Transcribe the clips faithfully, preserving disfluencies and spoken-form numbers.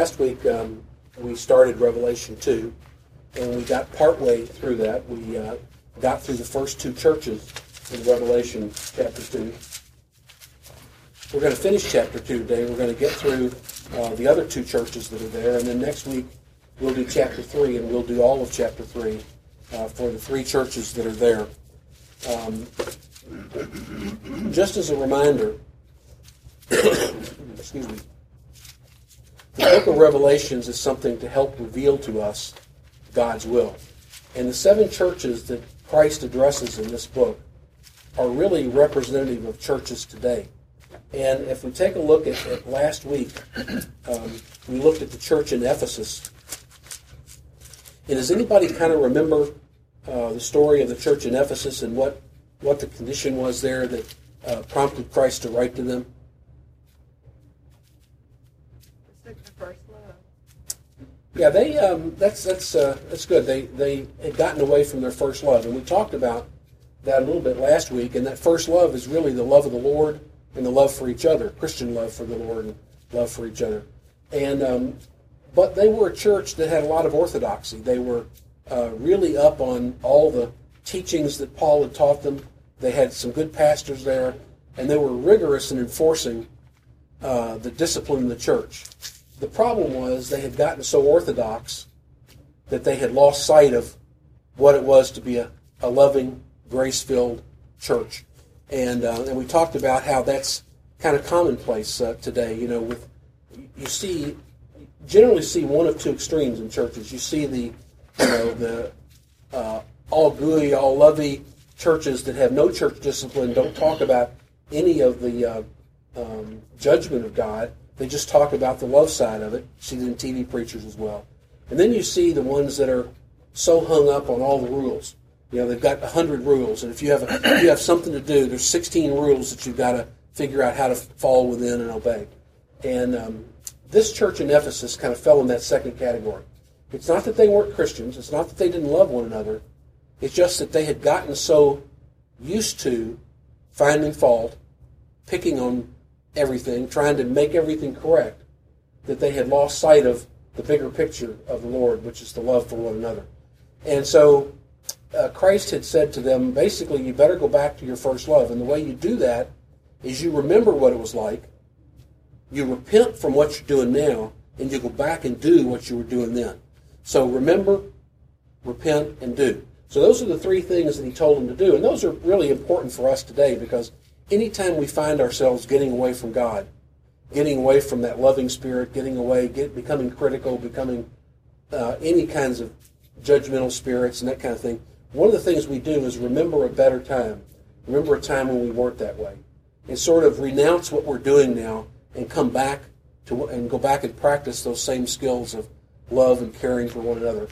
last week um, we started Revelation two, and we got partway through that. We uh, got through the first two churches in Revelation chapter two. We're going to finish chapter two today. We're going to get through uh, the other two churches that are there, and then next week we'll do chapter three, and we'll do all of chapter three uh, for the three churches that are there. Um, just as a reminder, excuse me, the book of Revelations is something to help reveal to us God's will. And the seven churches that Christ addresses in this book are really representative of churches today. And if we take a look at, at last week, um, we looked at the church in Ephesus. And does anybody kind of remember uh, the story of the church in Ephesus and what, what the condition was there that uh, prompted Christ to write to them? It's the first love. Yeah, they um, that's that's uh, that's good. They they had gotten away from their first love, and we talked about that a little bit last week. And that first love is really the love of the Lord and the love for each other, Christian love for the Lord and love for each other. And um, but they were a church that had a lot of orthodoxy. They were uh, really up on all the teachings that Paul had taught them. They had some good pastors there, and they were rigorous in enforcing uh, the discipline in the church. The problem was they had gotten so orthodox that they had lost sight of what it was to be a, a loving, grace-filled church. And uh, and we talked about how that's kind of commonplace uh, today. You know, with you see, generally see one of two extremes in churches. You see the, you know, the uh, all gooey, all lovey churches that have no church discipline, don't talk about any of the uh, um, judgment of God. They just talk about the love side of it. You see it in T V preachers as well. And then you see the ones that are so hung up on all the rules. You know, they've got a hundred rules, and if you have a, if you have something to do, there's sixteen rules that you've got to figure out how to fall within and obey. And um, this church in Ephesus kind of fell in that second category. It's not that they weren't Christians. It's not that they didn't love one another. It's just that they had gotten so used to finding fault, picking on everything, trying to make everything correct, that they had lost sight of the bigger picture of the Lord, which is the love for one another. And so Uh, Christ had said to them, basically, you better go back to your first love. And the way you do that is you remember what it was like, you repent from what you're doing now, and you go back and do what you were doing then. So remember, repent, and do. So those are the three things that he told them to do. And those are really important for us today, because anytime we find ourselves getting away from God, getting away from that loving spirit, getting away, get, becoming critical, becoming uh, any kinds of judgmental spirits and that kind of thing, one of the things we do is remember a better time. Remember a time when we weren't that way. And sort of renounce what we're doing now and come back to and go back and practice those same skills of love and caring for one another.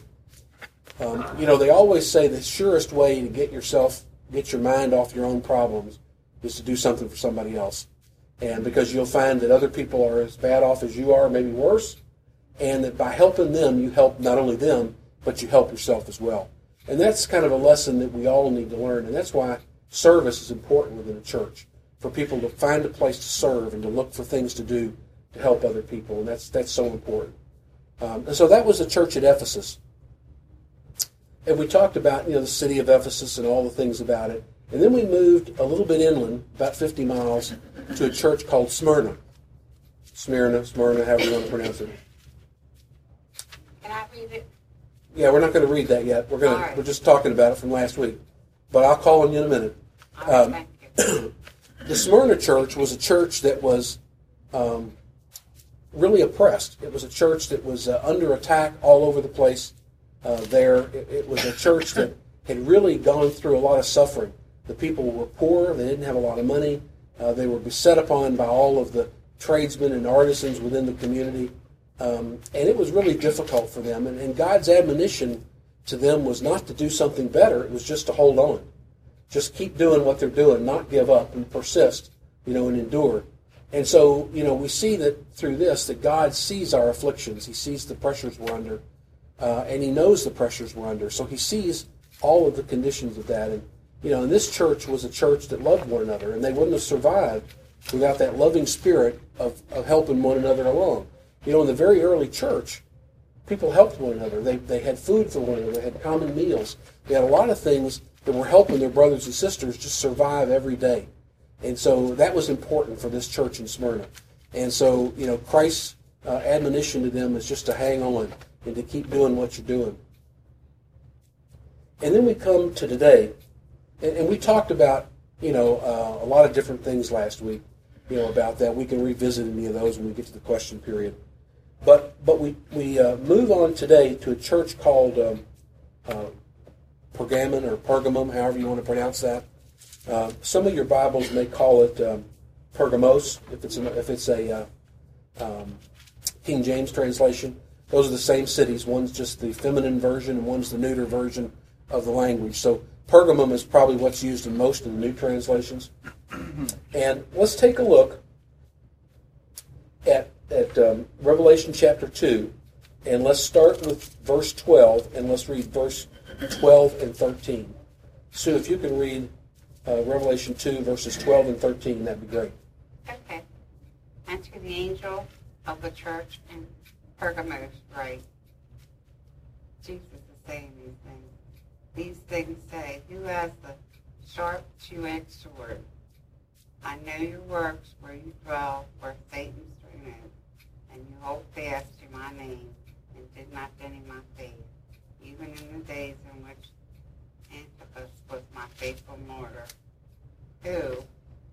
Um, you know, they always say the surest way to get yourself, get your mind off your own problems is to do something for somebody else. And because you'll find that other people are as bad off as you are, maybe worse, and that by helping them, you help not only them, but you help yourself as well. And that's kind of a lesson that we all need to learn. And that's why service is important within a church, for people to find a place to serve and to look for things to do to help other people. And that's that's so important. Um, and so that was the church at Ephesus. And we talked about, you know, the city of Ephesus and all the things about it. And then we moved a little bit inland, about fifty miles, to a church called Smyrna. Smyrna, Smyrna, however you want to pronounce it. Can I read it? Yeah, we're not going to read that yet. We're going to, right. We're just talking about it from last week. But I'll call on you in a minute. All right, Um, thank you. the Smyrna church was a church that was um, really oppressed. It was a church that was uh, under attack all over the place uh, there. It, it was a church that had really gone through a lot of suffering. The people were poor. They didn't have a lot of money. Uh, they were beset upon by all of the tradesmen and artisans within the community. Um, and it was really difficult for them. And, and God's admonition to them was not to do something better. It was just to hold on. Just keep doing what they're doing, not give up and persist, you know, and endure. And so, you know, we see that through this, that God sees our afflictions. He sees the pressures we're under. Uh, and he knows the pressures we're under. So he sees all of the conditions of that. And, you know, and this church was a church that loved one another. And they wouldn't have survived without that loving spirit of, of helping one another along. You know, in the very early church, people helped one another. They, they had food for one another. They had common meals. They had a lot of things that were helping their brothers and sisters just survive every day. And so that was important for this church in Smyrna. And so, you know, Christ's uh, admonition to them is just to hang on and to keep doing what you're doing. And then we come to today, and, and we talked about, you know, uh, a lot of different things last week, you know, about that. We can revisit any of those when we get to the question period. But but we, we uh, move on today to a church called um, uh, Pergamon or Pergamum, however you want to pronounce that. Uh, some of your Bibles may call it um, Pergamos, if it's a, if it's a uh, um, King James translation. Those are the same cities. One's just the feminine version, and one's the neuter version of the language. So Pergamum is probably what's used in most of the new translations. And let's take a look at, at um, Revelation chapter two, and let's start with verse twelve, and let's read verse twelve and thirteen. Sue, if you can read uh, Revelation two, verses twelve and thirteen, that'd be great. Okay. And to the angel of the church in Pergamos write, Jesus is saying these things. These things say, who has the sharp two-edged sword? I know your works, where you dwell, where Satan's throne is, and you hold fast to my name, and did not deny my faith, even in the days in which Antipas was my faithful martyr, who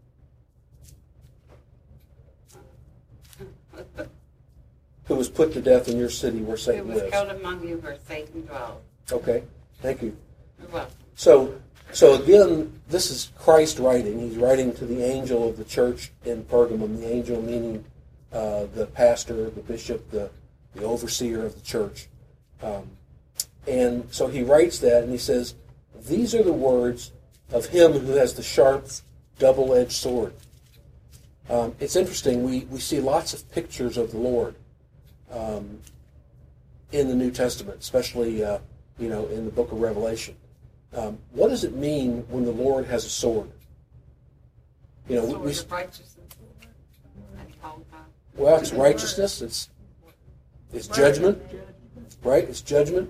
Who was put to death in your city where who Satan was lives. killed among you where Satan dwells. Okay, thank you. You're welcome. So, so again, this is Christ writing. He's writing to the angel of the church in Pergamum. The angel meaning uh, the pastor, the bishop, the, the overseer of the church. Um, and so he writes that, and he says, these are the words of him who has the sharp, double-edged sword. Um, it's interesting. We, we see lots of pictures of the Lord um, in the New Testament, especially uh, you know in the book of Revelation. Um, what does it mean when the Lord has a sword? You know, we, we, Sword of righteousness. And hold on. well, it's righteousness. It's it's judgment, right? It's judgment.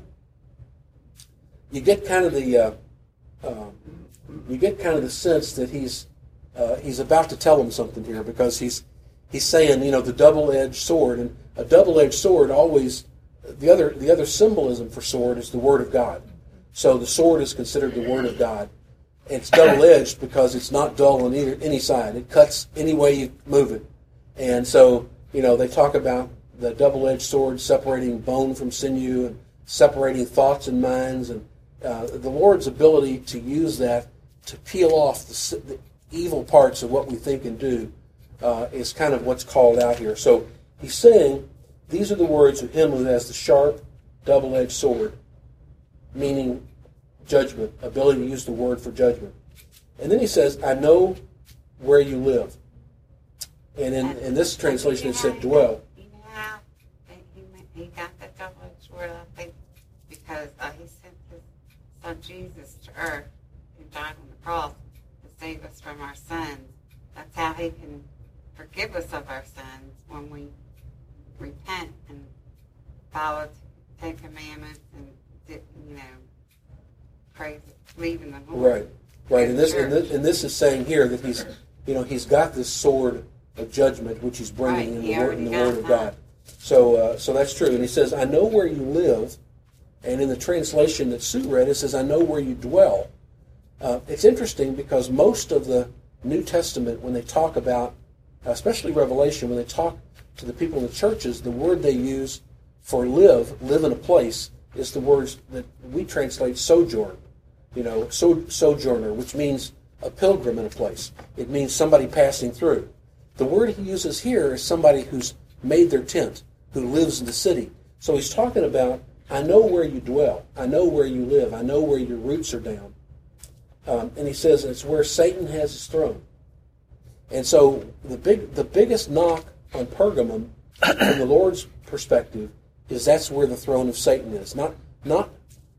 You get kind of the uh, um, you get kind of the sense that he's uh, he's about to tell them something here, because he's he's saying, you know, the double-edged sword, and a double-edged sword always the other the other symbolism for sword is the Word of God. So the sword is considered the Word of God. It's double-edged because it's not dull on either any side. It cuts any way you move it. And so, you know, they talk about the double-edged sword separating bone from sinew and separating thoughts and minds, and uh, the Lord's ability to use that to peel off the, the evil parts of what we think and do uh, is kind of what's called out here. So he's saying, these are the words of him who has the sharp, double-edged sword, meaning judgment, ability to use the word for judgment. And then he says, I know where you live. And in, in this translation it said dwell. You know how he, he got that double-edged sword, I think, because uh, he sent his son Jesus to earth, who died on the cross to save us from our sins. That's how he can forgive us of our sins when we repent and follow the Ten Commandments and, you know, praise, believe in the Lord. Right, right. And this, and this, and this is saying here that he's, you know, he's got this sword of judgment which he's bringing Right, in he the, word, in the already Word of got God. So, uh, so that's true. And he says, I know where you live. And in the translation that Sue read, it says, I know where you dwell. Uh, it's interesting because most of the New Testament, when they talk about, especially Revelation, when they talk to the people in the churches, the word they use for live, live in a place, is the words that we translate sojourn. You know, so, sojourner, which means a pilgrim in a place. It means somebody passing through. The word he uses here is somebody who's made their tent, who lives in the city. So he's talking about, I know where you dwell. I know where you live. I know where your roots are down. Um, and he says it's where Satan has his throne. And so the big, the biggest knock on Pergamum, from the Lord's perspective, is that's where the throne of Satan is. Not, not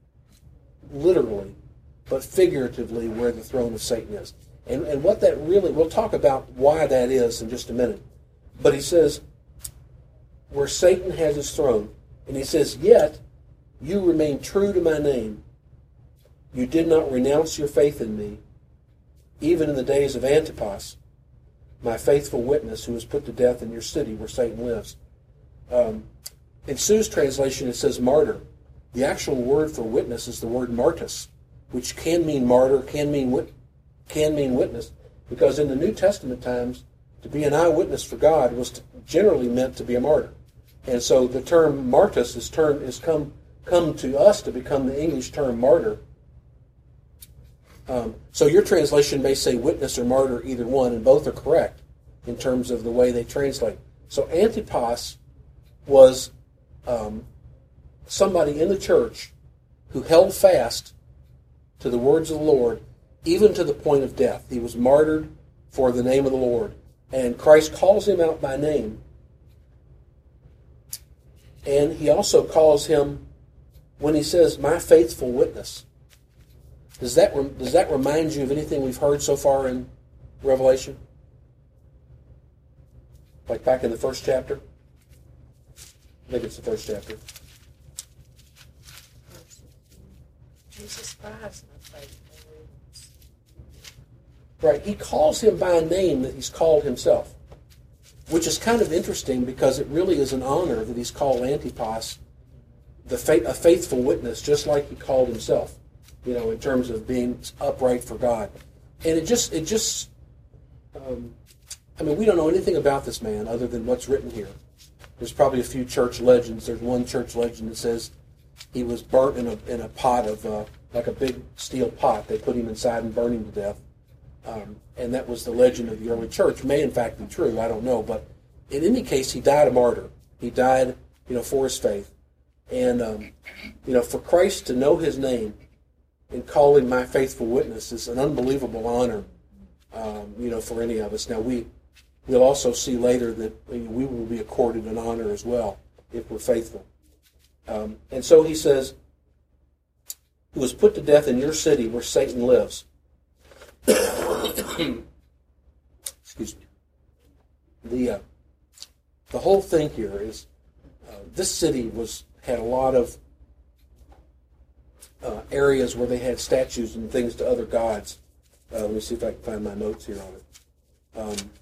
literally, but figuratively where the throne of Satan is. And, and what that really, we'll talk about why that is in just a minute. But he says, where Satan has his throne. And he says, yet you remain true to my name. You did not renounce your faith in me, even in the days of Antipas, my faithful witness, who was put to death in your city where Satan lives. Um, in Sue's translation, it says martyr. The actual word for witness is the word martus, which can mean martyr, can mean wit- can mean witness, because in the New Testament times, to be an eyewitness for God was to, generally meant to be a martyr. And so the term martus is, term, is come, come to us to become the English term martyr. Um, so your translation may say witness or martyr, either one, and both are correct in terms of the way they translate. So Antipas was um, somebody in the church who held fast to the words of the Lord, even to the point of death. He was martyred for the name of the Lord. And Christ calls him out by name. And he also calls him, when he says, my faithful witness. Does that, does that remind you of anything we've heard so far in Revelation? Like back in the first chapter? I think it's the first chapter. Jesus Christ, my faithful witness. Right, he calls him by a name that he's called himself, which is kind of interesting because it really is an honor that he's called Antipas the fa- a faithful witness, just like he called himself, you know, in terms of being upright for God. And it just, it just, um, I mean, we don't know anything about this man other than what's written here. There's probably a few church legends. There's one church legend that says he was burnt in a in a pot of, uh, like a big steel pot. They put him inside and burned him to death. Um, and that was the legend of the early church. May in fact be true. I don't know. But in any case, he died a martyr. He died, you know, for his faith. And, um, you know, for Christ to know his name and call him my faithful witness is an unbelievable honor, um, you know, for any of us. Now, we, we'll also see later that we will be accorded an honor as well if we're faithful. Um, and so he says, who was put to death in your city where Satan lives. Excuse me. The, uh, the whole thing here is uh, this city was had a lot of uh, areas where they had statues and things to other gods. Uh, let me see if I can find my notes here on it. Um,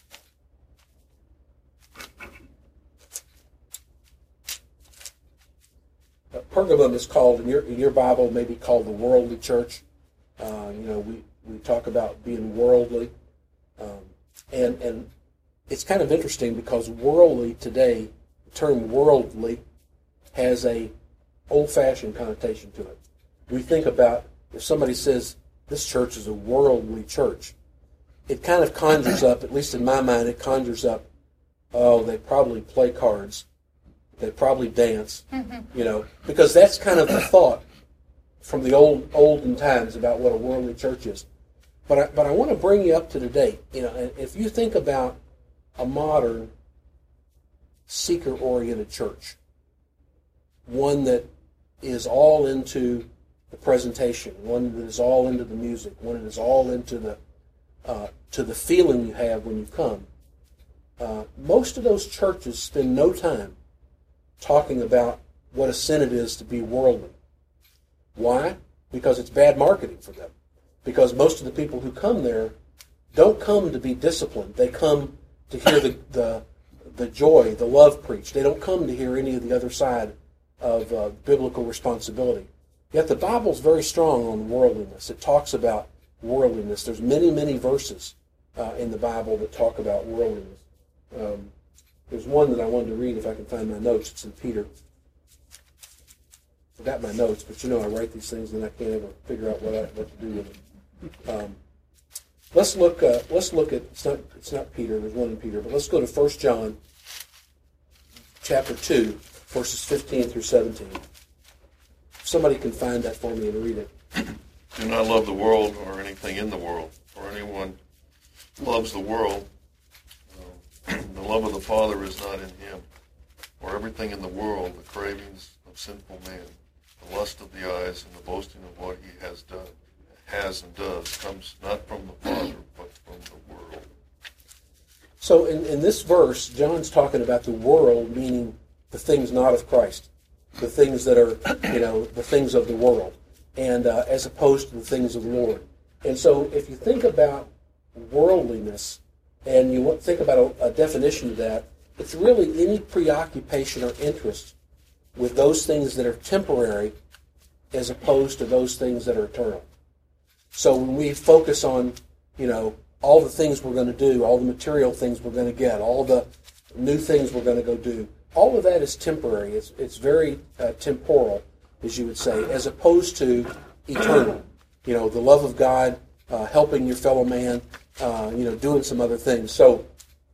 uh, Pergamum is called, in your, in your Bible, maybe called the worldly church. Uh, you know, we, we talk about being worldly. Um, and, and it's kind of interesting because worldly today, the term worldly has a old-fashioned connotation to it. We think about if somebody says this church is a worldly church, it kind of conjures up, at least in my mind, it conjures up, oh, they probably play cards, they probably dance, you know, because that's kind of the thought from the old olden times about what a worldly church is. But I, but I want to bring you up to today. You know, if you think about a modern seeker-oriented church, one that is all into the presentation, one that is all into the music, one that is all into the uh, to the feeling you have when you come. Uh, most of those churches spend no time talking about what a sin it is to be worldly. Why? Because it's bad marketing for them. Because most of the people who come there don't come to be disciplined. They come to hear the the, the joy, the love preached. They don't come to hear any of the other side of uh, biblical responsibility. Yet the Bible's very strong on worldliness. It talks about worldliness. There's many, many verses uh, in the Bible that talk about worldliness. Um, there's one that I wanted to read if I can find my notes. It's in Peter. Forgot my notes, but you know I write these things and I can't ever figure out what I, what to do with them. Um, let's look. Uh, let's look at. It's not. It's not Peter. There's one in Peter, but let's go to First John, chapter two. Verses fifteen through seventeen. If somebody can find that for me and read it. Do not love the world or anything in the world. For anyone loves the world, uh, the love of the Father is not in him. For everything in the world, the cravings of sinful man, the lust of the eyes, and the boasting of what he has done, has and does, comes not from the Father, but from the world. So in, in this verse, John's talking about the world, meaning the things not of Christ, the things that are, you know, the things of the world, and uh, as opposed to the things of the Lord. And so if you think about worldliness, and you want- think about a, a definition of that, it's really any preoccupation or interest with those things that are temporary as opposed to those things that are eternal. So when we focus on, you know, all the things we're going to do, all the material things we're going to get, all the new things we're going to go do, all of that is temporary. It's, it's very uh, temporal, as you would say, as opposed to eternal. You know, the love of God, uh, helping your fellow man, uh, you know, doing some other things. So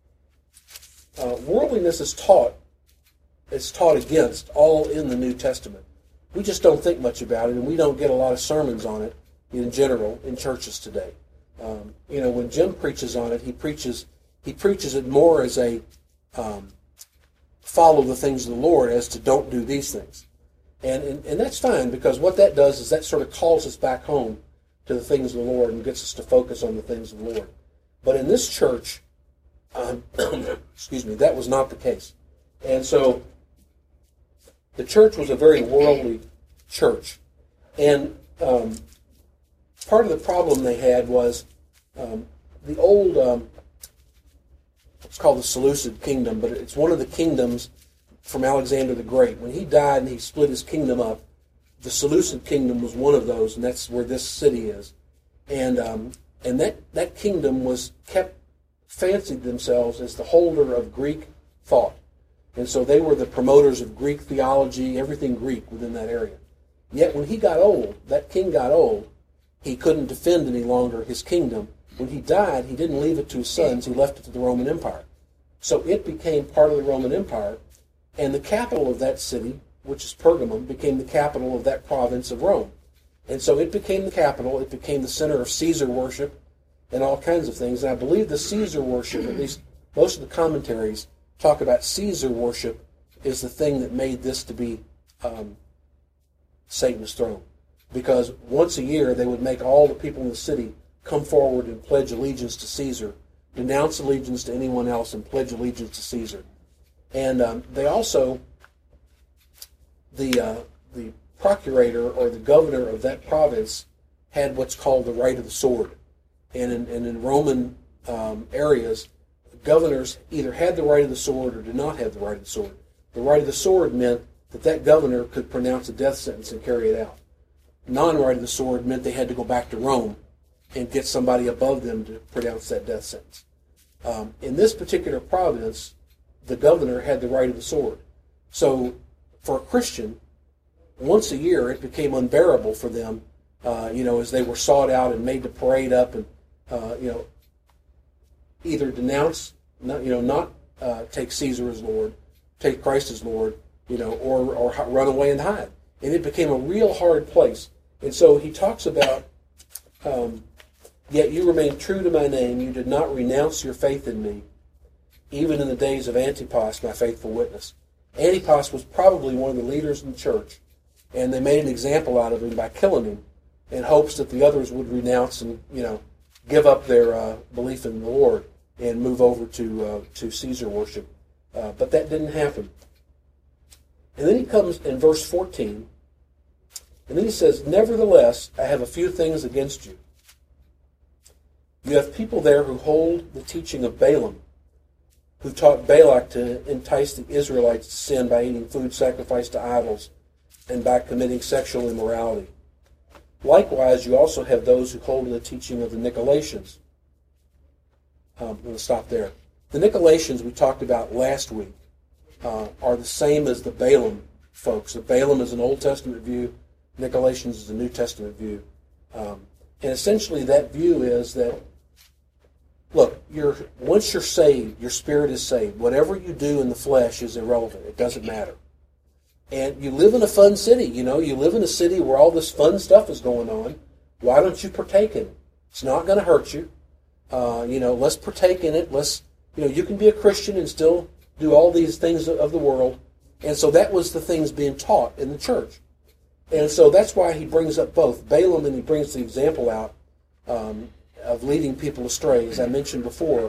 uh, worldliness is taught. It's taught against all in the New Testament. We just don't think much about it, and we don't get a lot of sermons on it in general in churches today. Um, you know, when Jim preaches on it, he preaches he preaches it more as a um, follow the things of the Lord as to don't do these things. And, and and that's fine, because what that does is that sort of calls us back home to the things of the Lord and gets us to focus on the things of the Lord. But in this church, um, excuse me, that was not the case. And so the church was a very worldly church. And um, part of the problem they had was um, the old, um, it's called the Seleucid Kingdom, but it's one of the kingdoms from Alexander the Great. When he died and he split his kingdom up, the Seleucid Kingdom was one of those, and that's where this city is. And um, and that, that kingdom was kept, fancied themselves as the holder of Greek thought. And so they were the promoters of Greek theology, everything Greek within that area. Yet when he got old, that king got old, he couldn't defend any longer his kingdom. When he died, he didn't leave it to his sons, he left it to the Roman Empire. So it became part of the Roman Empire, and the capital of that city, which is Pergamum, became the capital of that province of Rome. And so it became the capital, it became the center of Caesar worship and all kinds of things. And I believe the Caesar worship, at least most of the commentaries, talk about Caesar worship is the thing that made this to be um, Satan's throne. Because once a year they would make all the people in the city come forward and pledge allegiance to Caesar, denounce allegiance to anyone else, and pledge allegiance to Caesar. And um, they also, the uh, the procurator or the governor of that province had what's called the right of the sword. And in, and in Roman um, areas, governors either had the right of the sword or did not have the right of the sword. The right of the sword meant that that governor could pronounce a death sentence and carry it out. Non-right of the sword meant they had to go back to Rome and get somebody above them to pronounce that death sentence. Um, in this particular province, the governor had the right of the sword. So for a Christian, once a year it became unbearable for them, uh, you know, as they were sought out and made to parade up and, uh, you know, either denounce, not, you know, not uh, take Caesar as Lord, take Christ as Lord, you know, or, or run away and hide. And it became a real hard place. And so he talks about, um, yet you remain true to my name. You did not renounce your faith in me, even in the days of Antipas, my faithful witness. Antipas was probably one of the leaders in the church, and they made an example out of him by killing him in hopes that the others would renounce and, you know, give up their uh, belief in the Lord and move over to uh, to Caesar worship. Uh, but that didn't happen. And then he comes in verse fourteen, and then he says, nevertheless, I have a few things against you. You have people there who hold the teaching of Balaam, who taught Balak to entice the Israelites to sin by eating food sacrificed to idols and by committing sexual immorality. Likewise, you also have those who hold to the teaching of the Nicolaitans. Um, I'm going to stop there. The Nicolaitans we talked about last week uh, are the same as the Balaam folks. The Balaam is an Old Testament view. Nicolaitans is a New Testament view. Um, and essentially that view is that, look, you're, once you're saved, your spirit is saved. Whatever you do in the flesh is irrelevant. It doesn't matter. And you live in a fun city, you know. You live in a city where all this fun stuff is going on. Why don't you partake in it? It's not going to hurt you. Uh, you know, let's partake in it. Let's, you know, you can be a Christian and still do all these things of the world. And so that was the things being taught in the church. And so that's why he brings up both Balaam, and he brings the example out um, of leading people astray. As I mentioned before,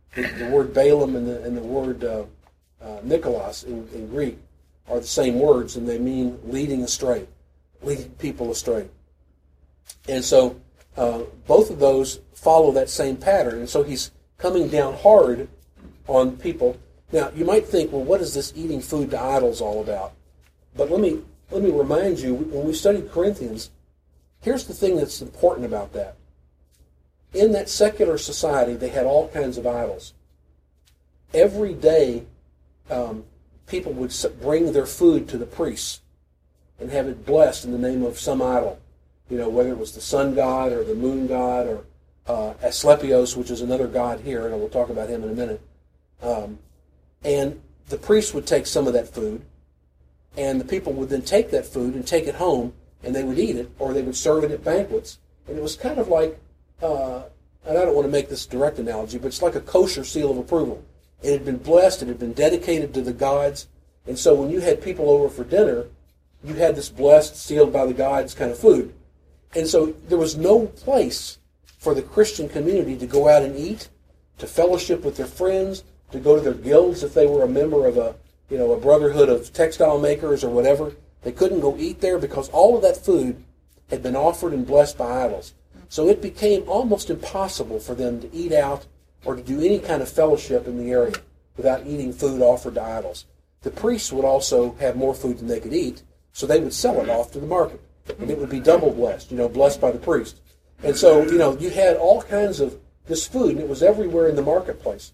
the, the word Balaam and the, and the word uh, uh, Nicholas in, in Greek are the same words, and they mean leading astray, leading people astray. And so uh, both of those follow that same pattern. And so he's coming down hard on people. Now, you might think, well, what is this eating food to idols all about? But let me let me remind you, when we studied Corinthians, here's the thing that's important about that. In that secular society, they had all kinds of idols. Every day, um, people would bring their food to the priests and have it blessed in the name of some idol. You know, whether it was the sun god or the moon god or uh, Asclepios, which is another god here, and we'll talk about him in a minute. Um, and the priest would take some of that food, and the people would then take that food and take it home, and they would eat it, or they would serve it at banquets. And it was kind of like, uh, and I don't want to make this direct analogy, but it's like a kosher seal of approval. It had been blessed, it had been dedicated to the gods, and so when you had people over for dinner, you had this blessed, sealed by the gods kind of food. And so there was no place for the Christian community to go out and eat, to fellowship with their friends, to go to their guilds if they were a member of a, you know, a brotherhood of textile makers or whatever. They couldn't go eat there because all of that food had been offered and blessed by idols. So it became almost impossible for them to eat out or to do any kind of fellowship in the area without eating food offered to idols. The priests would also have more food than they could eat, so they would sell it off to the market. And it would be double blessed, you know, blessed by the priest. And so, you know, you had all kinds of this food, and it was everywhere in the marketplace.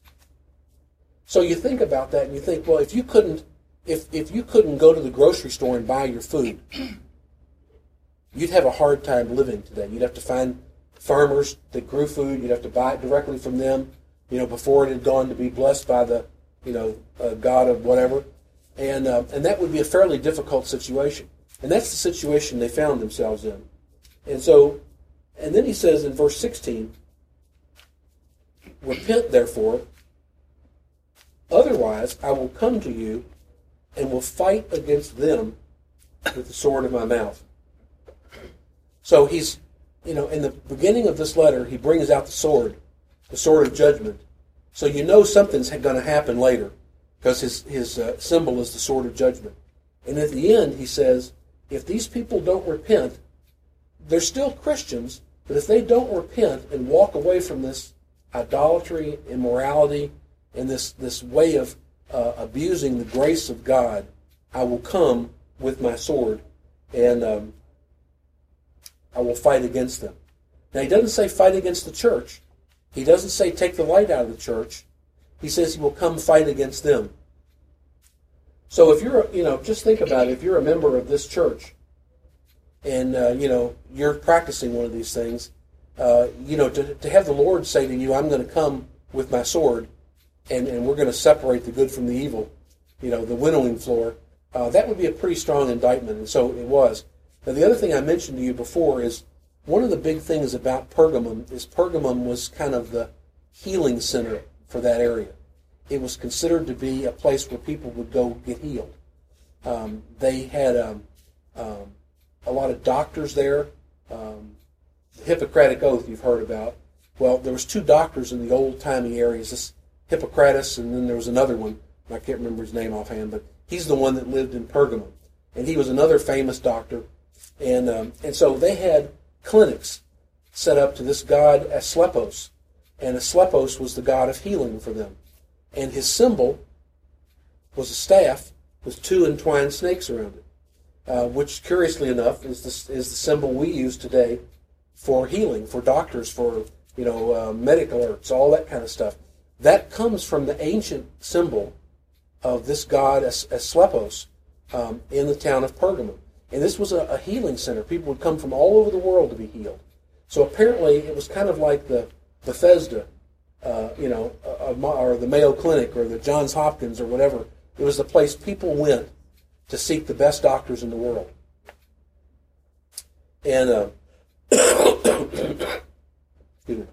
So you think about that, and you think, well, if you couldn't, if if you couldn't go to the grocery store and buy your food, you'd have a hard time living today. You'd have to find farmers that grew food. You'd have to buy it directly from them, you know, before it had gone to be blessed by the, you know, uh, God of whatever. And uh, and that would be a fairly difficult situation. And that's the situation they found themselves in. And so, and then he says in verse sixteen, repent therefore, otherwise I will come to you and will fight against them with the sword of my mouth. So he's, you know, in the beginning of this letter, he brings out the sword, the sword of judgment. So you know something's going to happen later because his, his uh, symbol is the sword of judgment. And at the end, he says, if these people don't repent, they're still Christians, but if they don't repent and walk away from this idolatry, immorality, and this, this way of uh, abusing the grace of God, I will come with my sword and um, I will fight against them. Now, he doesn't say fight against the church. He doesn't say take the light out of the church. He says he will come fight against them. So if you're, you know, just think about it. If you're a member of this church and, uh, you know, you're practicing one of these things, uh, you know, to, to have the Lord say to you, I'm going to come with my sword and, and we're going to separate the good from the evil, you know, the winnowing floor, uh, that would be a pretty strong indictment. And so it was. Now, the other thing I mentioned to you before is one of the big things about Pergamum is Pergamum was kind of the healing center for that area. It was considered to be a place where people would go get healed. Um, they had um, um, a lot of doctors there. Um, the Hippocratic Oath you've heard about. Well, there was two doctors in the old-timey areas, this Hippocrates, and then there was another one. I can't remember his name offhand, but he's the one that lived in Pergamum. And he was another famous doctor. And um, and so they had clinics set up to this god Asclepios. And Asclepios was the god of healing for them. And his symbol was a staff with two entwined snakes around it, uh, which, curiously enough, is the, is the symbol we use today for healing, for doctors, for, you know, uh, medical alerts, all that kind of stuff. That comes from the ancient symbol of this god As- Asclepios um, in the town of Pergamum. And this was a, a healing center. People would come from all over the world to be healed. So apparently it was kind of like the Bethesda, uh, you know, uh, or the Mayo Clinic or the Johns Hopkins or whatever. It was the place people went to seek the best doctors in the world. And uh, excuse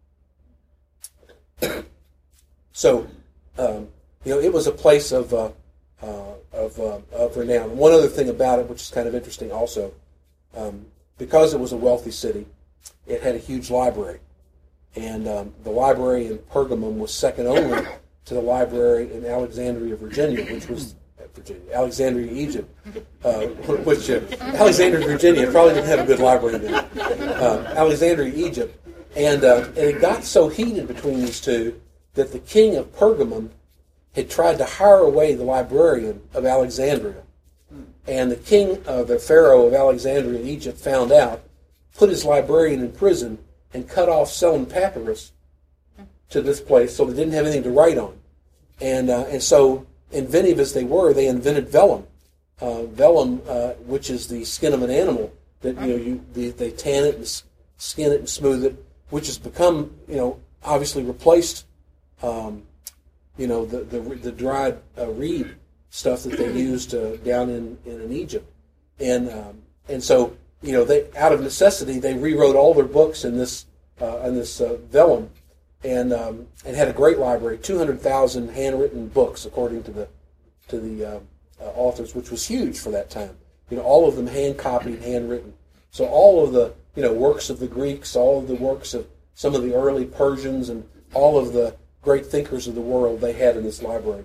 me. So, um, you know, it was a place of uh, uh, of, uh, of renown. One other thing about it, which is kind of interesting also, um, because it was a wealthy city, it had a huge library. And um, the library in Pergamum was second only to the library in Alexandria, Virginia, which was Virginia, Alexandria, Egypt, uh, which uh, Alexandria, Virginia probably didn't have a good library then. Uh, Alexandria, Egypt, and uh, and it got so heated between these two that the king of Pergamum had tried to hire away the librarian of Alexandria, and the king, uh, the pharaoh of Alexandria, Egypt, found out, put his librarian in prison, and cut off selling papyrus to this place, so they didn't have anything to write on, and uh, and so. Inventive as they were, they invented vellum. Uh, vellum, uh, which is the skin of an animal that you know you they, they tan it and skin it and smooth it, which has become you know obviously replaced um, you know the the, the dried uh, reed stuff that they used uh, down in, in, in Egypt, and um, and so you know they out of necessity they rewrote all their books in this uh, in this uh, vellum. And um, and had a great library, two hundred thousand handwritten books, according to the to the uh, uh, authors, which was huge for that time. You know, all of them hand copied, handwritten. So all of the you know works of the Greeks, all of the works of some of the early Persians, and all of the great thinkers of the world, they had in this library.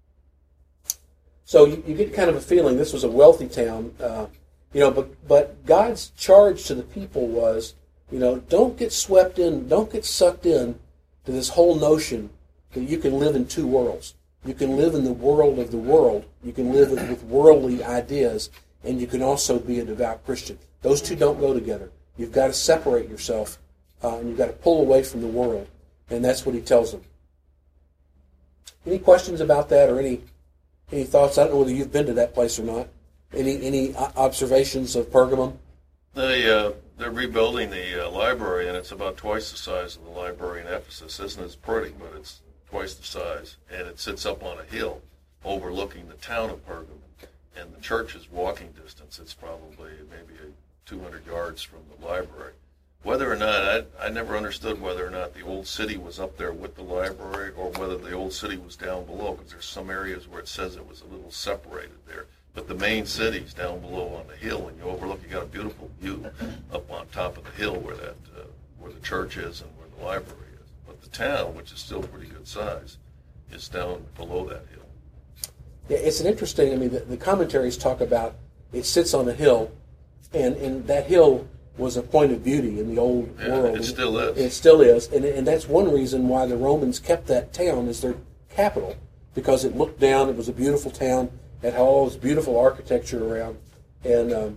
So you, you get kind of a feeling this was a wealthy town, uh, you know. But but God's charge to the people was, you know, don't get swept in, don't get sucked in. To this whole notion that you can live in two worlds. You can live in the world of the world. You can live with worldly ideas, and you can also be a devout Christian. Those two don't go together. You've got to separate yourself, uh, and you've got to pull away from the world, and that's what he tells them. Any questions about that, or any any thoughts? I don't know whether you've been to that place or not. Any any observations of Pergamum? They uh, they're rebuilding the uh, library, and it's about twice the size of the library in Ephesus. Isn't it pretty? But it's twice the size, and it sits up on a hill overlooking the town of Pergamum. And the church is walking distance. It's probably maybe two hundred yards from the library. Whether or not, I, I never understood whether or not the old city was up there with the library or whether the old city was down below, because there's some areas where it says it was a little separated there. But the main city's down below on the hill, and you overlook, you got a beautiful view up on top of the hill where that uh, where the church is and where the library is. But the town, which is still pretty good size, is down below that hill. Yeah, it's an interesting, I mean, the, the commentaries talk about it sits on a hill, and, and that hill was a point of beauty in the old yeah, world. It still is. It still is, and, and that's one reason why the Romans kept that town as their capital, because it looked down, it was a beautiful town, it had all this beautiful architecture around, and um,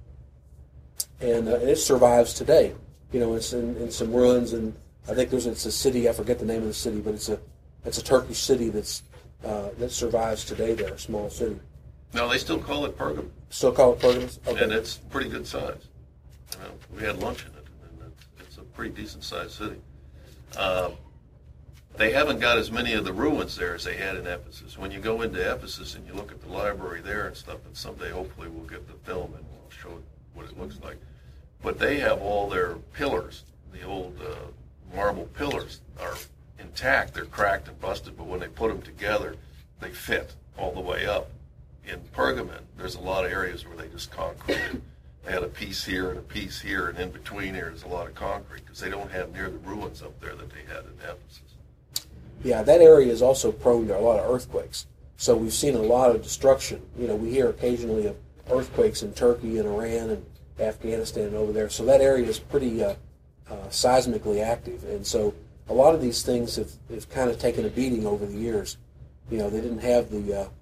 and, uh, and it survives today. You know, it's in, in some ruins, and I think there's it's a city, I forget the name of the city, but it's a it's a Turkish city that's uh, that survives today there, a small city. No, they still call it Pergamum. Still call it Pergamus? Okay. And it's pretty good size. You know, we had lunch in it, and it's, it's a pretty decent-sized city. Um, they haven't got as many of the ruins there as they had in Ephesus. When you go into Ephesus and you look at the library there and stuff, and someday hopefully we'll get the film and we'll show what it looks like. But they have all their pillars, the old uh, marble pillars, are intact. They're cracked and busted, but when they put them together, they fit all the way up. In Pergamon, there's a lot of areas where they just concreted. They had a piece here and a piece here, and in between here is a lot of concrete because they don't have near the ruins up there that they had in Ephesus. Yeah, that area is also prone to a lot of earthquakes. So we've seen a lot of destruction. You know, we hear occasionally of earthquakes in Turkey and Iran and Afghanistan and over there. So that area is pretty uh, uh, seismically active. And so a lot of these things have, have kind of taken a beating over the years. You know, they didn't have the uh,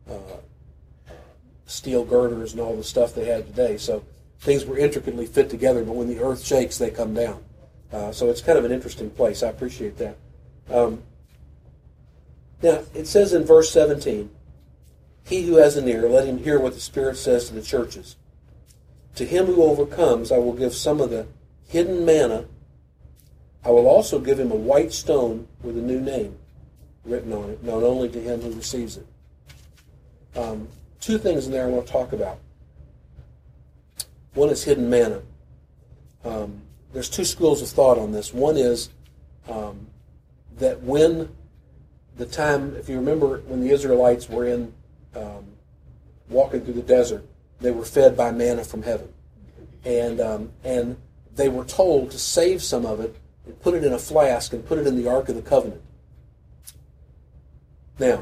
uh, steel girders and all the stuff they have today. So things were intricately fit together, but when the earth shakes, they come down. Uh, so it's kind of an interesting place. I appreciate that. Um, now, it says in verse seventeen, "He who has an ear, let him hear what the Spirit says to the churches. To him who overcomes, I will give some of the hidden manna. I will also give him a white stone with a new name written on it, known only to him who receives it." Um, two things in there I want to talk about. One is hidden manna. Um, there's two schools of thought on this. One is um, that when the time, if you remember when the Israelites were in um, walking through the desert, they were fed by manna from heaven. And um, and they were told to save some of it and put it in a flask and put it in the Ark of the Covenant. Now,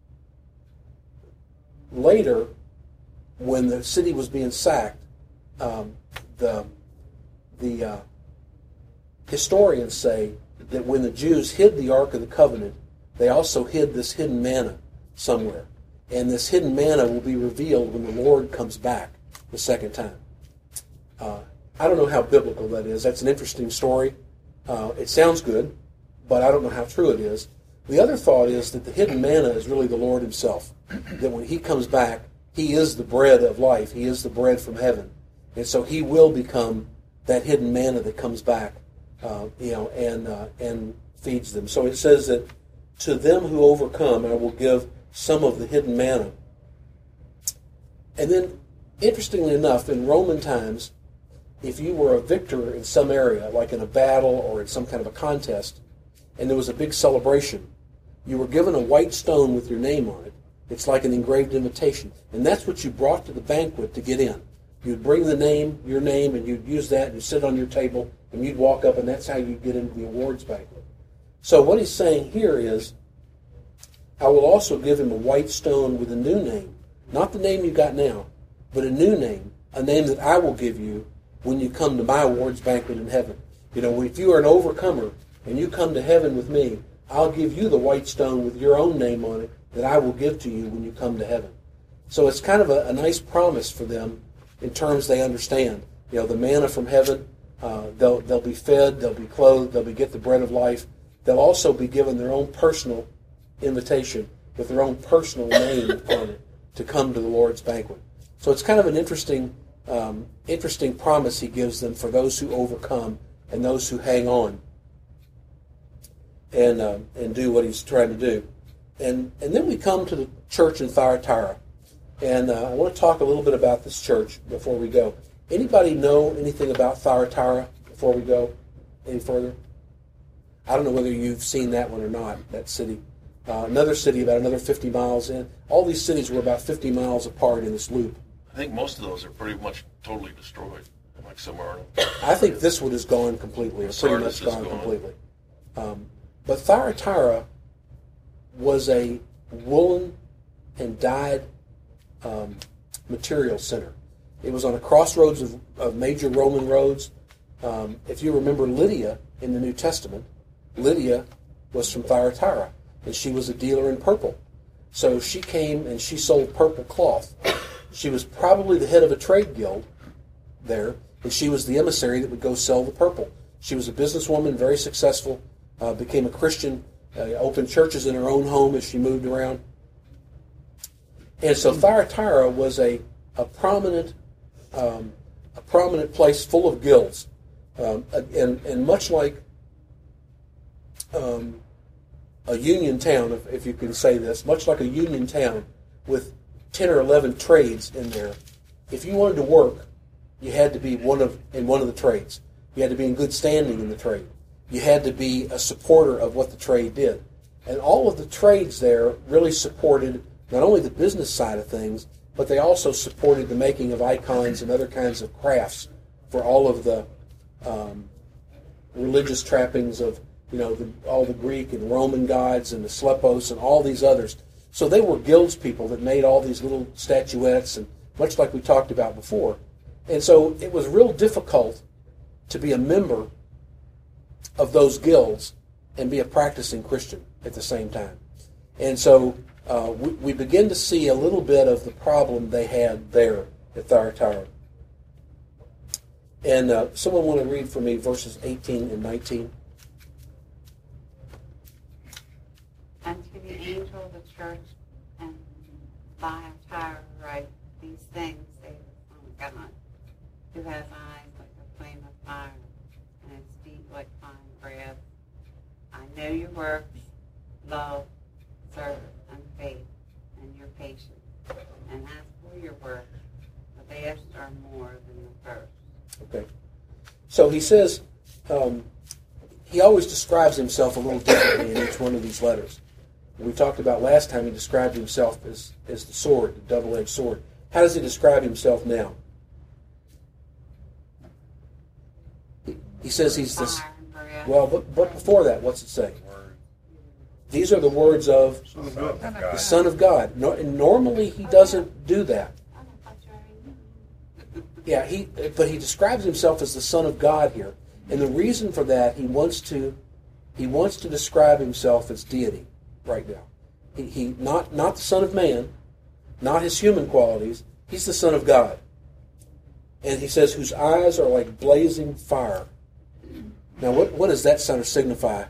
later, when the city was being sacked, um, the the uh, historians say that when the Jews hid the Ark of the Covenant, they also hid this hidden manna somewhere. And this hidden manna will be revealed when the Lord comes back the second time. Uh, I don't know how biblical that is. That's an interesting story. Uh, it sounds good, but I don't know how true it is. The other thought is that the hidden manna is really the Lord himself. That when he comes back, he is the bread of life. He is the bread from heaven. And so he will become that hidden manna that comes back, uh, you know, and uh, and feeds them. So it says that to them who overcome, I will give some of the hidden manna. And then, interestingly enough, in Roman times, if you were a victor in some area, like in a battle or in some kind of a contest, and there was a big celebration, you were given a white stone with your name on it. It's like an engraved invitation. And that's what you brought to the banquet to get in. You'd bring the name, your name, and you'd use that, and you'd sit on your table, and you'd walk up, and that's how you'd get into the awards banquet. So what he's saying here is, I will also give him a white stone with a new name. Not the name you got now, but a new name, a name that I will give you when you come to my awards banquet in heaven. You know, if you are an overcomer, and you come to heaven with me, I'll give you the white stone with your own name on it that I will give to you when you come to heaven. So it's kind of a, a nice promise for them in terms they understand. You know, the manna from heaven, uh, they'll they'll be fed, they'll be clothed, they'll be get the bread of life. They'll also be given their own personal invitation with their own personal name on it to come to the Lord's banquet. So it's kind of an interesting, um, interesting promise he gives them for those who overcome and those who hang on and uh, and do what he's trying to do. And and then we come to the church in Thyatira. And uh, I want to talk a little bit about this church before we go. Anybody know anything about Thyatira before we go any further? I don't know whether you've seen that one or not, that city. Uh, another city about another fifty miles in. All these cities were about fifty miles apart in this loop. I think most of those are pretty much totally destroyed, like Smyrna. I think this one is gone completely, or pretty much gone, gone completely. Um, but Thyatira was a woolen and dyed um, material center. It was on a crossroads of, of major Roman roads. Um, if you remember Lydia in the New Testament, Lydia was from Thyatira, and she was a dealer in purple. So she came and she sold purple cloth. She was probably the head of a trade guild there, and she was the emissary that would go sell the purple. She was a businesswoman, very successful, uh, became a Christian, uh, opened churches in her own home as she moved around. And so Thyatira was a, a prominent um, a prominent place full of guilds. Um, and, and much like um, a union town, if, if you can say this, much like a union town with ten or eleven trades in there, if you wanted to work, you had to be one of in one of the trades. You had to be in good standing in the trade. You had to be a supporter of what the trade did. And all of the trades there really supported not only the business side of things, but they also supported the making of icons and other kinds of crafts for all of the um, religious trappings of, you know, the, all the Greek and Roman gods and the Slepos and all these others. So they were guilds people that made all these little statuettes, and much like we talked about before. And so it was real difficult to be a member of those guilds and be a practicing Christian at the same time. And so uh, we, we begin to see a little bit of the problem they had there at Thyatira. And uh, someone want to read for me verses eighteen and nineteen? Unto the angel of the church and Thyatira write these things, saith the Son of God, who has eyes like a flame of fire, and his feet like fine brass. I know your works, love, service, and faith, and your patience. And as for your works, the last are more than the first. Okay. So he says, um, he always describes himself a little differently in each one of these letters. We talked about last time he described himself as, as the sword, the double-edged sword. How does he describe himself now? He, he says he's this. Fire and Yeah. Well, but, but before that, what's it say? These are the words of Son of God. the Son of God. No, and normally he doesn't do that. I don't thought you already knew. Yeah, he but he describes himself as the Son of God here, and the reason for that he wants to he wants to describe himself as deity right now. He, he not not the Son of Man, not his human qualities. He's the Son of God, and he says, "Whose eyes are like blazing fire." Now, what what does that sort of signify?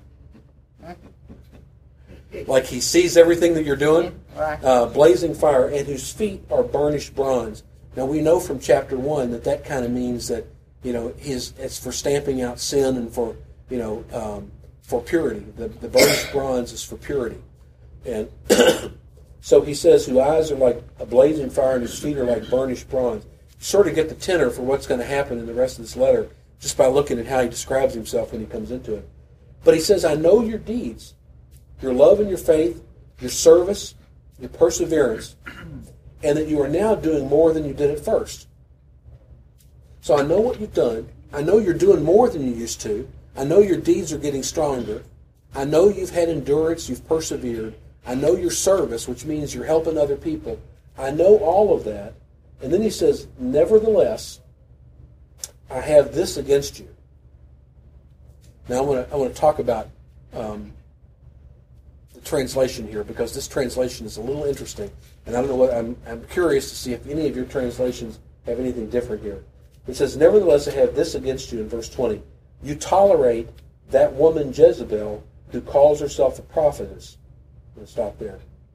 Like he sees everything that you're doing? Right. Uh, blazing fire, and whose feet are burnished bronze. Now we know from chapter one that that kind of means that, you know, his it's for stamping out sin and for, you know, um, for purity. The, the burnished bronze is for purity. And so he says, whose eyes are like a blazing fire and whose feet are like burnished bronze. You sort of get the tenor for what's going to happen in the rest of this letter just by looking at how he describes himself when he comes into it. But he says, I know your deeds, your love and your faith, your service, your perseverance, and that you are now doing more than you did at first. So I know what you've done. I know you're doing more than you used to. I know your deeds are getting stronger. I know you've had endurance, you've persevered. I know your service, which means you're helping other people. I know all of that. And then he says, nevertheless, I have this against you. Now I want to I want to talk about um, the translation here, because this translation is a little interesting, and I don't know what I'm. I'm curious to see if any of your translations have anything different here. It says, "Nevertheless, I have this against you." In verse twenty, you tolerate that woman Jezebel, who calls herself a prophetess. I'm going to stop there.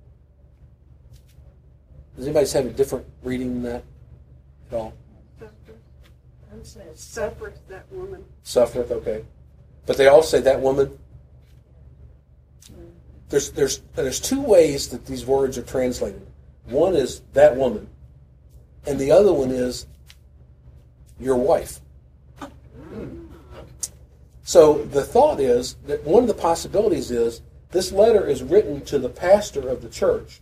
Does anybody have a different reading than that at all? I'm saying Suffereth that woman. Suffereth, okay. But they all say that woman. There's there's there's two ways that these words are translated. One is that woman, and the other one is your wife. So the thought is that one of the possibilities is this letter is written to the pastor of the church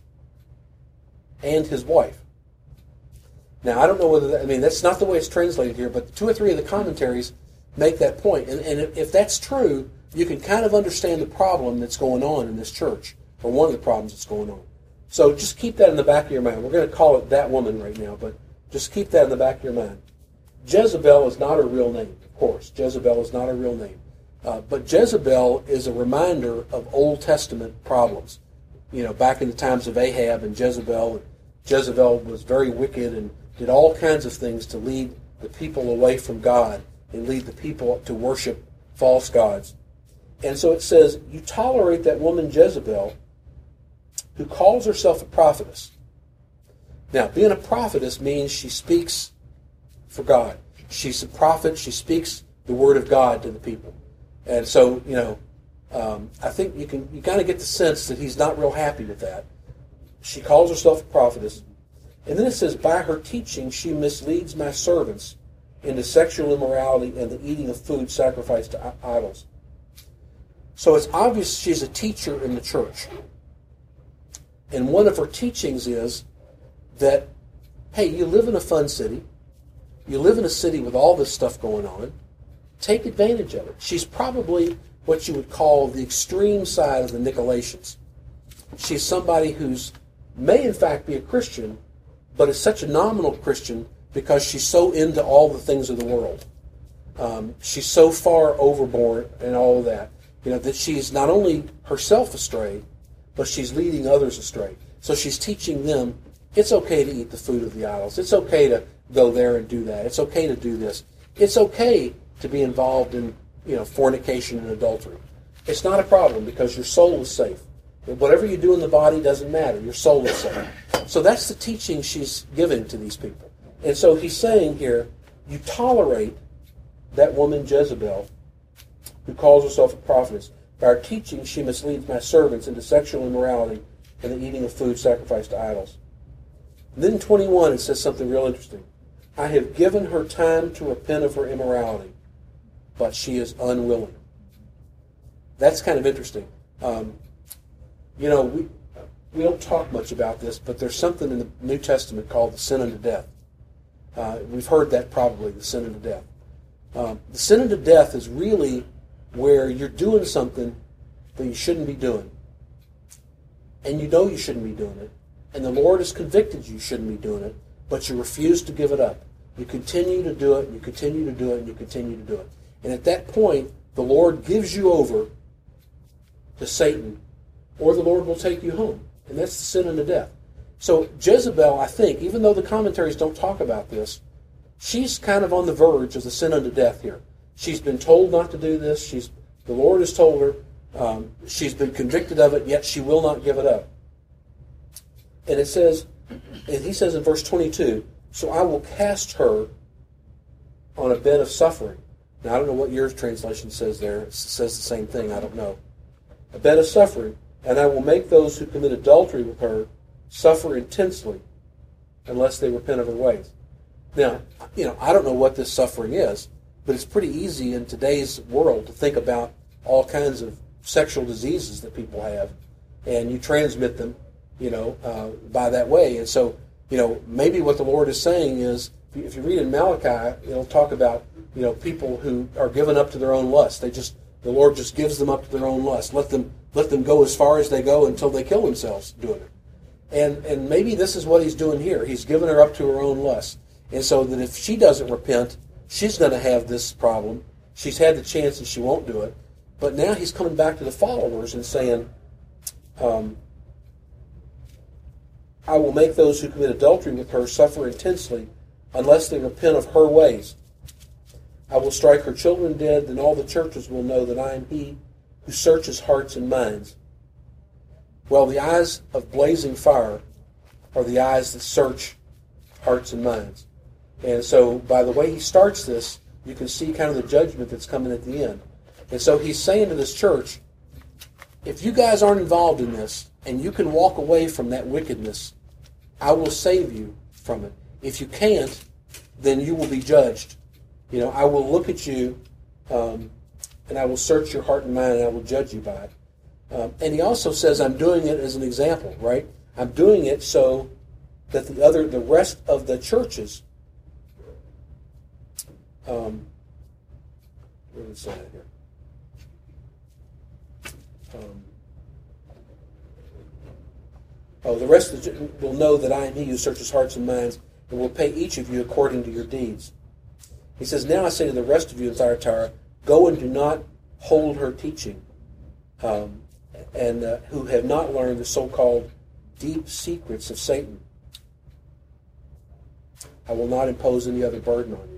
and his wife. Now, I don't know whether that, I mean, that's not the way it's translated here, but two or three of the commentaries make that point. And, and if that's true, you can kind of understand the problem that's going on in this church, or one of the problems that's going on. So just keep that in the back of your mind. We're going to call it that woman right now, but just keep that in the back of your mind. Jezebel is not her real name, of course. Jezebel is not her real name. Uh, but Jezebel is a reminder of Old Testament problems. You know, back in the times of Ahab and Jezebel, Jezebel was very wicked and did all kinds of things to lead the people away from God and lead the people to worship false gods. And so it says, you tolerate that woman Jezebel, who calls herself a prophetess. Now, being a prophetess means she speaks for God. She's a prophet. She speaks the word of God to the people. And so, you know, um, I think you can you kind of get the sense that he's not real happy with that. She calls herself a prophetess. And then it says, by her teaching, she misleads my servants into sexual immorality and the eating of food sacrificed to idols. So it's obvious she's a teacher in the church. And one of her teachings is that, hey, you live in a fun city. You live in a city with all this stuff going on. Take advantage of it. She's probably what you would call the extreme side of the Nicolaitans. She's somebody who's may in fact be a Christian, but is such a nominal Christian because she's so into all the things of the world. Um, she's so far overboard and all of that, you know, that she's not only herself astray, but she's leading others astray. So she's teaching them it's okay to eat the food of the idols. It's okay to go there and do that. It's okay to do this. It's okay to be involved in, you know, fornication and adultery. It's not a problem because your soul is safe. Whatever you do in the body doesn't matter. Your soul is safe. So that's the teaching she's giving to these people. And so he's saying here, you tolerate that woman Jezebel, who calls herself a prophetess. By her teaching, she misleads my servants into sexual immorality and the eating of food sacrificed to idols. And then in twenty-one, it says something real interesting. I have given her time to repent of her immorality, but she is unwilling. That's kind of interesting. Um, you know, we we don't talk much about this, but there's something in the New Testament called the sin unto death. Uh, we've heard that probably, the sin unto death. Um, the sin unto death is really where you're doing something that you shouldn't be doing. And you know you shouldn't be doing it. And the Lord has convicted you shouldn't be doing it, but you refuse to give it up. You continue to do it, and you continue to do it, and you continue to do it. And at that point, the Lord gives you over to Satan, or the Lord will take you home. And that's the sin and the death. So Jezebel, I think, even though the commentaries don't talk about this, she's kind of on the verge of the sin unto death here. She's been told not to do this. She's the Lord has told her. Um, she's been convicted of it, yet she will not give it up. And it says, and he says in verse twenty-two, so I will cast her on a bed of suffering. Now, I don't know what your translation says there. It says the same thing. I don't know. A bed of suffering, and I will make those who commit adultery with her suffer intensely unless they repent of their ways. Now, you know, I don't know what this suffering is, but it's pretty easy in today's world to think about all kinds of sexual diseases that people have, and you transmit them, you know, uh, by that way. And so, you know, maybe what the Lord is saying is, if you read in Malachi, it'll talk about, you know, people who are given up to their own lust. They just, the Lord just gives them up to their own lust. Let them, let them go as far as they go until they kill themselves doing it. And and maybe this is what he's doing here. He's given her up to her own lust. And so that if she doesn't repent, she's going to have this problem. She's had the chance and she won't do it. But now he's coming back to the followers and saying, um, I will make those who commit adultery with her suffer intensely unless they repent of her ways. I will strike her children dead, then all the churches will know that I am he who searches hearts and minds. Well, the eyes of blazing fire are the eyes that search hearts and minds. And so by the way he starts this, you can see kind of the judgment that's coming at the end. And so he's saying to this church, if you guys aren't involved in this and you can walk away from that wickedness, I will save you from it. If you can't, then you will be judged. You know, I will look at you um, and I will search your heart and mind and I will judge you by it. Um, and he also says, I'm doing it as an example, right? I'm doing it so that the other, the rest of the churches, um, where is that here? Um, oh, the rest of the will know that I am he who searches hearts and minds, and will pay each of you according to your deeds. He says, now I say to the rest of you in Thyatira, go and do not hold her teaching, um, and uh, who have not learned the so-called deep secrets of Satan. I will not impose any other burden on you.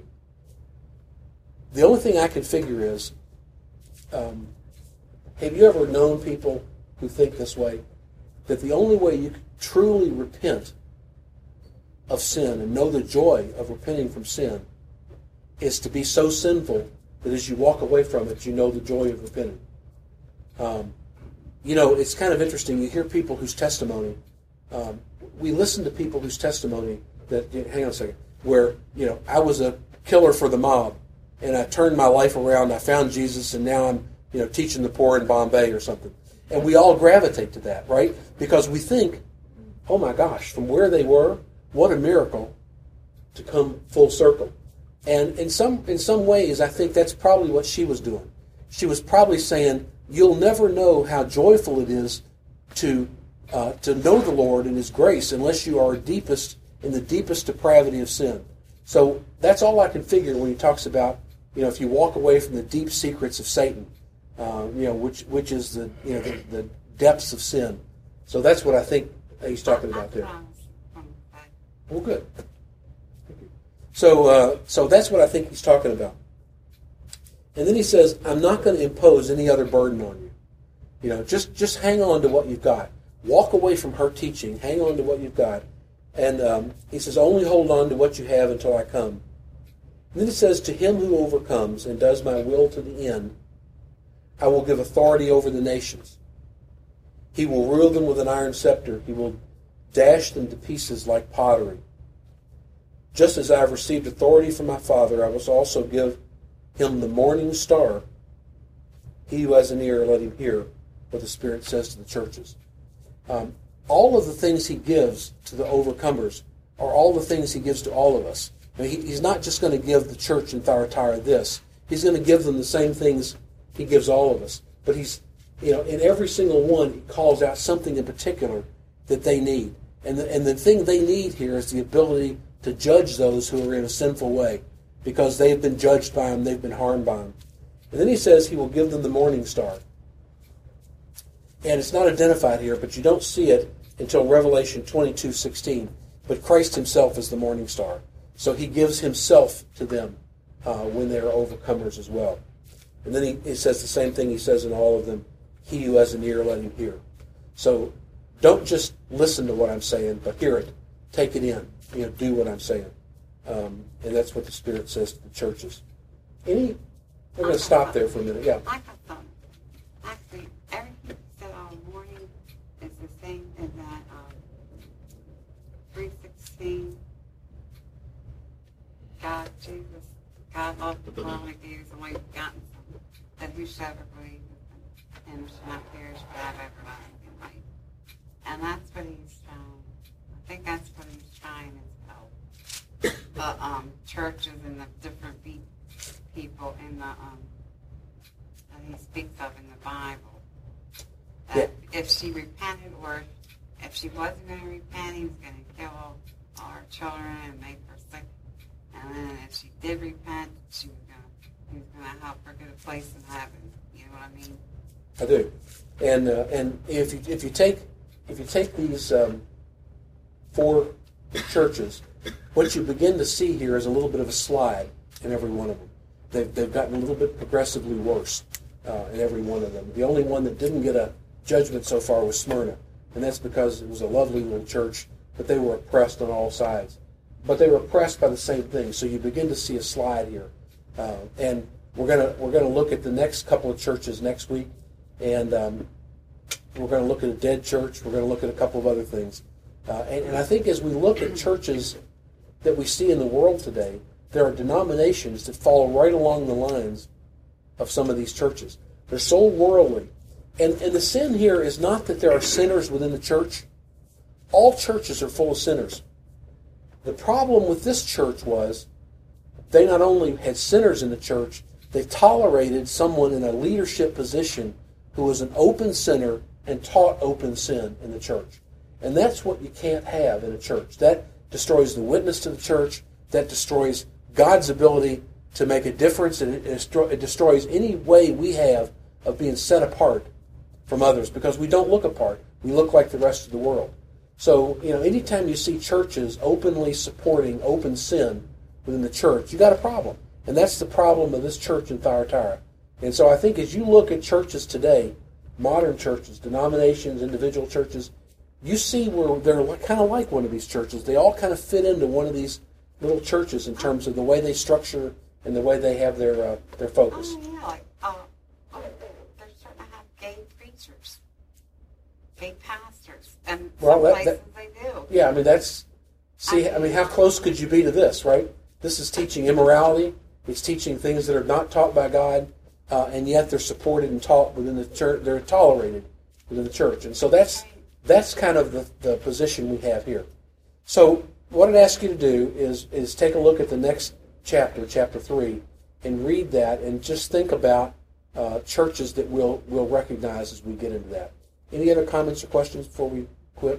The only thing I can figure is, um, have you ever known people who think this way? That the only way you can truly repent of sin and know the joy of repenting from sin is to be so sinful that as you walk away from it, you know the joy of repenting. Um, you know, it's kind of interesting. You hear people whose testimony, um, we listen to people whose testimony that, hang on a second, where, you know, I was a killer for the mob, and I turned my life around, I found Jesus, and now I'm, you know, teaching the poor in Bombay or something. And we all gravitate to that, right? Because we think, oh my gosh, from where they were, what a miracle to come full circle. And in some in some ways, I think that's probably what she was doing. She was probably saying, you'll never know how joyful it is to uh, to know the Lord and His grace unless you are deepest in the deepest depravity of sin. So that's all I can figure when he talks about, you know, if you walk away from the deep secrets of Satan, uh, you know, which which is the you know the, the depths of sin. So that's what I think he's talking about there. Well, good. So, uh, so that's what I think he's talking about. And then he says, I'm not going to impose any other burden on you. You know, just, just hang on to what you've got. Walk away from her teaching. Hang on to what you've got. And um, he says, only hold on to what you have until I come. And then he says, to him who overcomes and does my will to the end, I will give authority over the nations. He will rule them with an iron scepter. He will dash them to pieces like pottery. Just as I have received authority from my Father, I will also give him the morning star. He who has an ear, let him hear what the Spirit says to the churches. Um, all of the things he gives to the overcomers are all the things he gives to all of us. Now, he, he's not just going to give the church in Thyatira this. He's going to give them the same things He gives all of us. But he's, you know, in every single one, he calls out something in particular that they need. And the, and the thing they need here is the ability to judge those who are in a sinful way, because they've been judged by him, they've been harmed by him. And then he says he will give them the morning star. And it's not identified here, but you don't see it until Revelation twenty-two sixteen. But Christ himself is the morning star. So he gives himself to them uh, when they are overcomers as well. And then he, he says the same thing he says in all of them. He who has an ear, let him hear. So don't just listen to what I'm saying, but hear it. Take it in. You know, do what I'm saying. Um, and that's what the Spirit says to the churches. Any, we're going to stop there for a minute. Yeah. I got some. Actually, everything you said all morning is the same in that um, three sixteen. God, Jesus, God loved the world and gave his only begotten Son, that whosoever believes in him shall not perish but have everlasting life. And that's what he's trying. I think that's what he's trying to tell the um, churches and the different be- people in the um, that he speaks of in the Bible. That yeah. If she repented, or if she wasn't going to repent, he was going to kill all, all her children and make her sick. And then if she did repent, she was going to, he was going to help her get a place in heaven. You know what I mean? I do. And uh, and if you if you take if you take these um, four churches, what you begin to see here is a little bit of a slide in every one of them. They've they've gotten a little bit progressively worse uh, in every one of them. The only one that didn't get a judgment so far was Smyrna, and that's because it was a lovely little church, but they were oppressed on all sides. But they were oppressed by the same thing. So you begin to see a slide here, uh, and we're gonna we're gonna look at the next couple of churches next week, and um, we're going to look at a dead church. We're going to look at a couple of other things, uh, and, and I think as we look at churches that we see in the world today, there are denominations that follow right along the lines of some of these churches. They're so worldly, and and the sin here is not that there are sinners within the church. All churches are full of sinners. The problem with this church was they not only had sinners in the church, they tolerated someone in a leadership position who was an open sinner and taught open sin in the church. And that's what you can't have in a church. That destroys the witness to the church. That destroys God's ability to make a difference, and it destroys any way we have of being set apart from others, because we don't look apart. We look like the rest of the world. So, you know, anytime you see churches openly supporting open sin within the church, you got a problem. And that's the problem of this church in Thyatira. And so I think as you look at churches today, modern churches, denominations, individual churches, you see where they're kind of like one of these churches. They all kind of fit into one of these little churches in terms of the way they structure and the way they have their uh, their focus. Oh, yeah. Like, uh, oh, they're starting to have gay preachers, gay pastors, and well, some that, places that, they do. Yeah, I mean, that's, see, I mean, how close could you be to this, right? This is teaching immorality. It's teaching things that are not taught by God, uh, and yet they're supported and taught within the church. They're tolerated within the church. And so that's that's kind of the, the position we have here. So what I'd ask you to do is is take a look at the next chapter, chapter three, and read that, and just think about uh, churches that we'll, we'll recognize as we get into that. Any other comments or questions before we quit?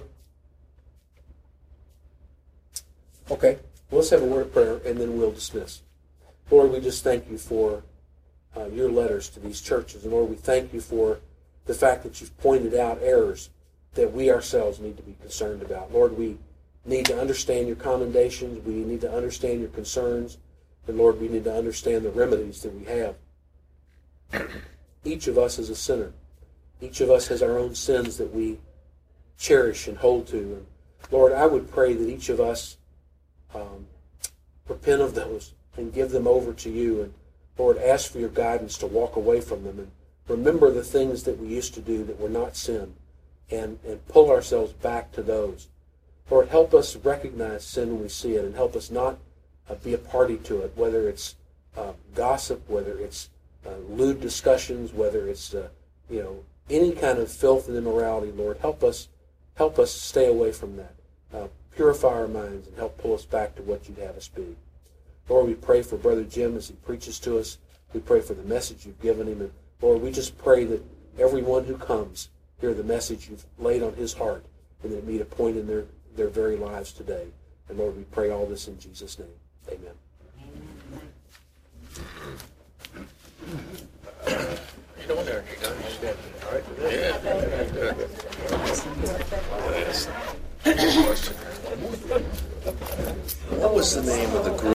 Okay, well, let's have a word of prayer, and then we'll dismiss. Lord, we just thank you for uh, your letters to these churches. And Lord, we thank you for the fact that you've pointed out errors that we ourselves need to be concerned about. Lord, we need to understand your commendations. We need to understand your concerns. And Lord, we need to understand the remedies that we have. Each of us is a sinner. Each of us has our own sins that we cherish and hold to. And Lord, I would pray that each of us um, repent of those and give them over to you. And Lord, ask for your guidance to walk away from them and remember the things that we used to do that were not sin, and, and pull ourselves back to those. Lord, help us recognize sin when we see it, and help us not uh, be a party to it, whether it's uh, gossip, whether it's uh, lewd discussions, whether it's uh, you know any kind of filth and immorality. Lord, help us help us stay away from that. Uh, purify our minds and help pull us back to what you'd have us be. Lord, we pray for Brother Jim as he preaches to us. We pray for the message you've given him. And Lord, we just pray that everyone who comes hear the message you've laid on his heart, and that it meet a point in their, their very lives today. And Lord, we pray all this in Jesus' name. Amen. You know there, you got it. All right. Yeah. Good. What was the name of the group?